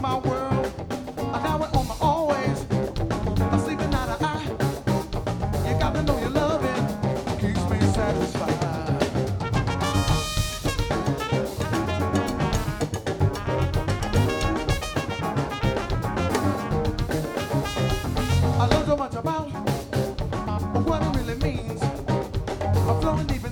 my world. Now we're on my always. I'm sleeping out of eye. You got to know your loving keeps me satisfied. I learned so much about what it really means. I'm flowing deep